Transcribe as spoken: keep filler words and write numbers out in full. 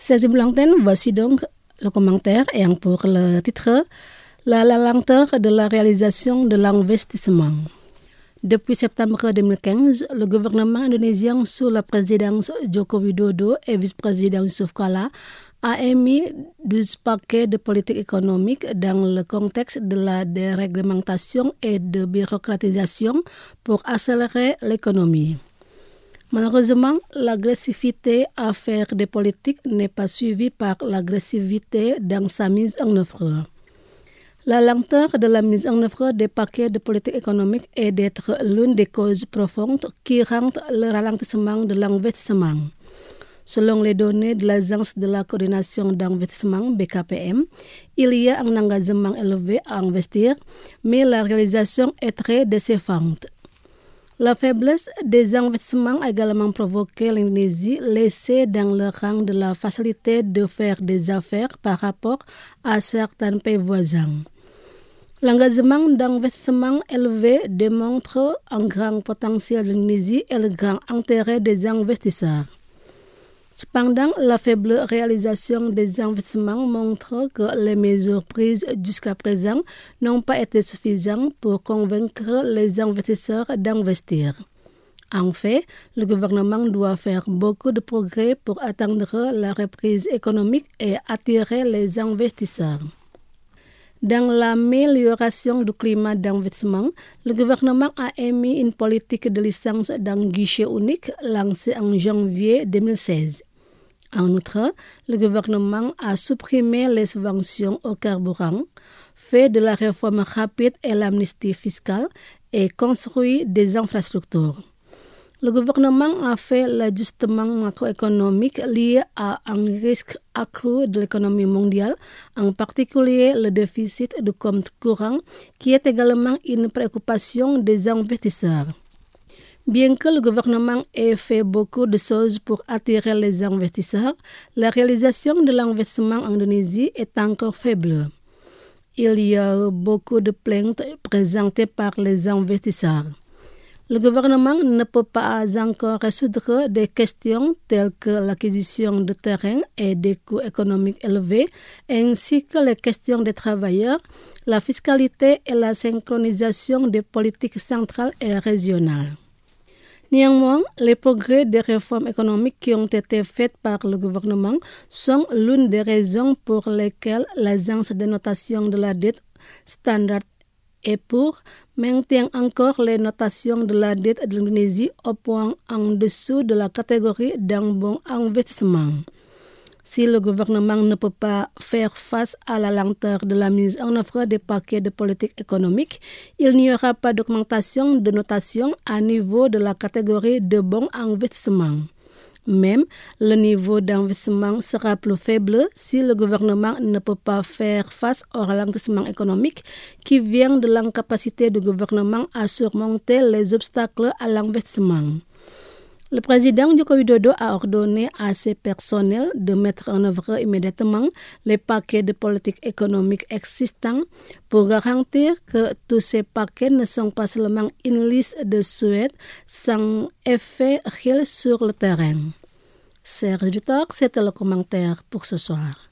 Serge Blanten, voici donc le commentaire et pour le titre, la, la lenteur de la réalisation de l'investissement. Depuis septembre deux mille quinze, le gouvernement indonésien sous la présidence Joko Widodo et vice-président Yusuf Kala a émis douze paquets de politique économique dans le contexte de la déréglementation et de bureaucratisation pour accélérer l'économie. Malheureusement, l'agressivité à faire des politiques n'est pas suivie par l'agressivité dans sa mise en œuvre. La lenteur de la mise en œuvre des paquets de politique économique est d'être l'une des causes profondes qui rendent le ralentissement de l'investissement. Selon les données de l'Agence de la coordination d'investissement B K P M, il y a un engagement élevé à investir, mais la réalisation est très décevante. La faiblesse des investissements a également provoqué l'Indonésie laissée dans le rang de la facilité de faire des affaires par rapport à certains pays voisins. L'engagement d'investissement élevé démontre un grand potentiel de l'Indonésie et le grand intérêt des investisseurs. Cependant, la faible réalisation des investissements montre que les mesures prises jusqu'à présent n'ont pas été suffisantes pour convaincre les investisseurs d'investir. En fait, le gouvernement doit faire beaucoup de progrès pour atteindre la reprise économique et attirer les investisseurs. Dans l'amélioration du climat d'investissement, le gouvernement a émis une politique de licence d'un guichet unique lancée en janvier deux mille seize. En outre, le gouvernement a supprimé les subventions au carburant, fait de la réforme rapide et l'amnistie fiscale et construit des infrastructures. Le gouvernement a fait l'ajustement macroéconomique lié à un risque accru de l'économie mondiale, en particulier le déficit du compte courant, qui est également une préoccupation des investisseurs. Bien que le gouvernement ait fait beaucoup de choses pour attirer les investisseurs, la réalisation de l'investissement en Indonésie est encore faible. Il y a beaucoup de plaintes présentées par les investisseurs. Le gouvernement ne peut pas encore résoudre des questions telles que l'acquisition de terrain et des coûts économiques élevés, ainsi que les questions des travailleurs, la fiscalité et la synchronisation des politiques centrales et régionales. Néanmoins, les progrès des réformes économiques qui ont été faites par le gouvernement sont l'une des raisons pour lesquelles l'agence de notation de la dette Standard et Poor's maintient encore les notations de la dette de l'Indonésie au point en dessous de la catégorie d'un bon investissement. Si le gouvernement ne peut pas faire face à la lenteur de la mise en œuvre des paquets de politique économique, il n'y aura pas d'augmentation de notation à niveau de la catégorie de bon investissement. Même, le niveau d'investissement sera plus faible si le gouvernement ne peut pas faire face au ralentissement économique qui vient de l'incapacité du gouvernement à surmonter les obstacles à l'investissement. Le président Joko Widodo a ordonné à ses personnels de mettre en œuvre immédiatement les paquets de politique économique existants pour garantir que tous ces paquets ne sont pas seulement une liste de souhaits sans effet réel sur le terrain. Chers auditeurs, c'était le commentaire pour ce soir.